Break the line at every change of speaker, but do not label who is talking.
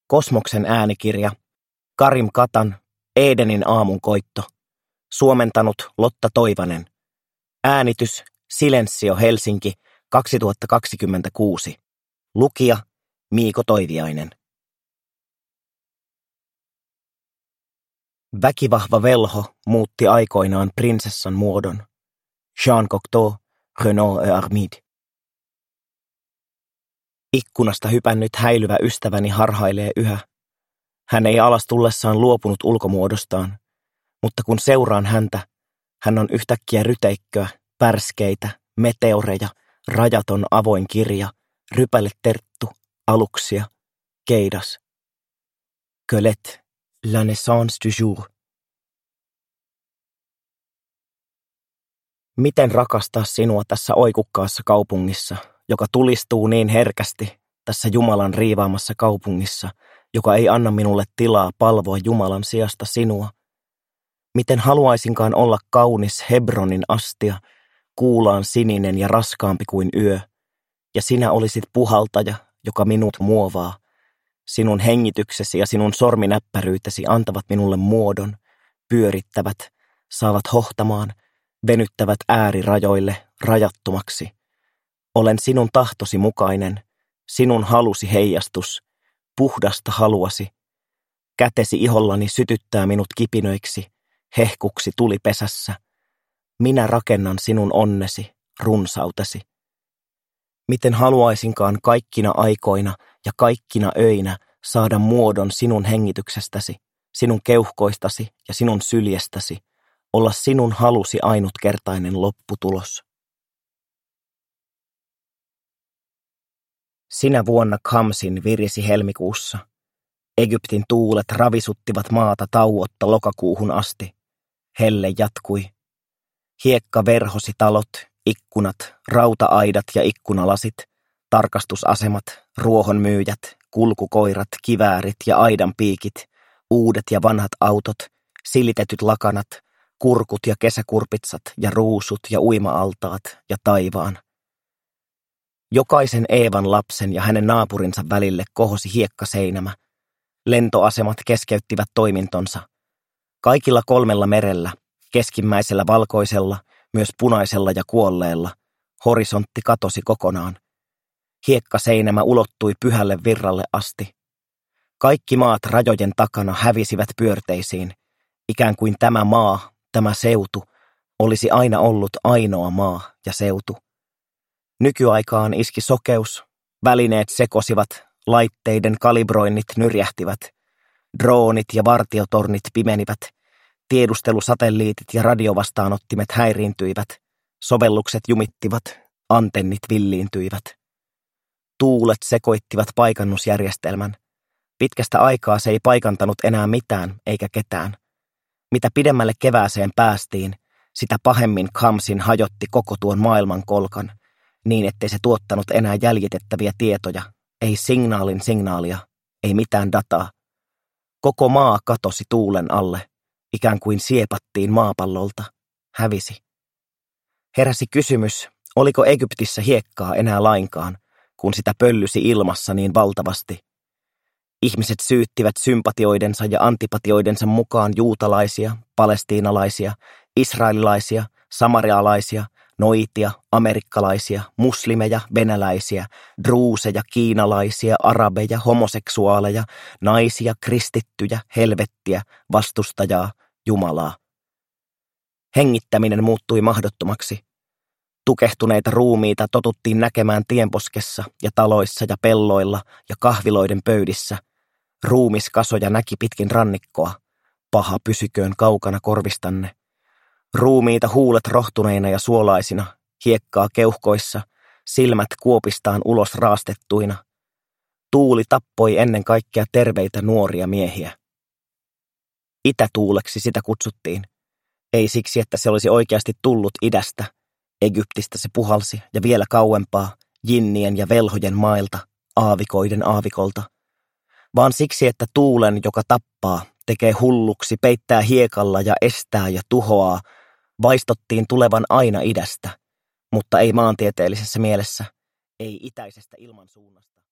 Kosmoksen äänikirja, Karim Katan, Edenin aamunkoitto, suomentanut Lotta Toivanen, äänitys Silensio Helsinki 2026, lukija Miiko Toiviainen. Väkivahva velho muutti aikoinaan prinsessan muodon. Jean Cocteau, Renaud et Armide. Ikkunasta hypännyt häilyvä ystäväni harhailee yhä. Hän ei alas tullessaan luopunut ulkomuodostaan, mutta kun seuraan häntä, hän on yhtäkkiä ryteikköä, pärskeitä, meteoreja, rajaton avoin kirja, rypäleterttu, aluksia, keidas. Colette, la naissance du jour. Miten rakastaa sinua tässä oikukkaassa kaupungissa, joka tulistuu niin herkästi tässä Jumalan riivaamassa kaupungissa, joka ei anna minulle tilaa palvoa Jumalan sijasta sinua. Miten haluaisinkaan olla kaunis Hebronin astia, kuulaan sininen ja raskaampi kuin yö, ja sinä olisit puhaltaja, joka minut muovaa. Sinun hengityksesi ja sinun sorminäppäryytesi antavat minulle muodon, pyörittävät, saavat hohtamaan, venyttävät äärirajoille rajattomaksi. Olen sinun tahtosi mukainen, sinun halusi heijastus, puhdasta haluasi. Kätesi ihollani sytyttää minut kipinöiksi, hehkuksi tulipesässä. Minä rakennan sinun onnesi, runsautesi. Miten haluaisinkaan kaikkina aikoina ja kaikkina öinä saada muodon sinun hengityksestäsi, sinun keuhkoistasi ja sinun syljestäsi, olla sinun halusi ainutkertainen lopputulos. Sinä vuonna Khamsin virisi helmikuussa. Egyptin tuulet ravisuttivat maata tauotta lokakuuhun asti. Helle jatkui. Hiekka verhosi talot, ikkunat, rauta-aidat ja ikkunalasit, tarkastusasemat, ruohonmyyjät, kulkukoirat, kiväärit ja aidan piikit, uudet ja vanhat autot, silitetyt lakanat, kurkut ja kesäkurpitsat ja ruusut ja uima-altaat ja taivaan. Jokaisen Eevan lapsen ja hänen naapurinsa välille kohosi hiekkaseinämä. Lentoasemat keskeyttivät toimintonsa. Kaikilla 3 merellä, keskimmäisellä valkoisella, myös punaisella ja kuolleella, horisontti katosi kokonaan. Hiekkaseinämä ulottui pyhälle virralle asti. Kaikki maat rajojen takana hävisivät pyörteisiin, ikään kuin tämä maa, tämä seutu, olisi aina ollut ainoa maa ja seutu. Nykyaikaan iski sokeus, välineet sekosivat, laitteiden kalibroinnit nyrjähtivät, droonit ja vartiotornit pimenivät, tiedustelusatelliitit ja radiovastaanottimet häiriintyivät, sovellukset jumittivat, antennit villiintyivät. Tuulet sekoittivat paikannusjärjestelmän. Pitkästä aikaa se ei paikantanut enää mitään eikä ketään. Mitä pidemmälle kevääseen päästiin, sitä pahemmin Khamsin hajotti koko tuon maailman kolkan, niin ettei se tuottanut enää jäljitettäviä tietoja, ei signaalia, ei mitään dataa. Koko maa katosi tuulen alle, ikään kuin siepattiin maapallolta, hävisi. Heräsi kysymys, oliko Egyptissä hiekkaa enää lainkaan, kun sitä pöllysi ilmassa niin valtavasti. Ihmiset syyttivät sympatioidensa ja antipatioidensa mukaan juutalaisia, palestiinalaisia, israelilaisia, samarialaisia, noitia, amerikkalaisia, muslimeja, venäläisiä, druuseja, kiinalaisia, arabeja, homoseksuaaleja, naisia, kristittyjä, helvettiä, vastustajaa, Jumalaa. Hengittäminen muuttui mahdottomaksi. Tukehtuneita ruumiita totuttiin näkemään tienposkessa ja taloissa ja pelloilla ja kahviloiden pöydissä. Ruumiskasoja näki pitkin rannikkoa. Paha pysyköön kaukana korvistanne. Ruumiita huulet rohtuneina ja suolaisina, hiekkaa keuhkoissa, silmät kuopistaan ulos raastettuina. Tuuli tappoi ennen kaikkea terveitä nuoria miehiä. Itätuuleksi sitä kutsuttiin. Ei siksi, että se olisi oikeasti tullut idästä. Egyptistä se puhalsi ja vielä kauempaa, jinnien ja velhojen mailta, aavikoiden aavikolta. Vaan siksi, että tuulen, joka tappaa, tekee hulluksi, peittää hiekalla ja estää ja tuhoaa, vaistottiin tulevan aina idästä, mutta ei maantieteellisessä mielessä, ei itäisestä ilmansuunnasta.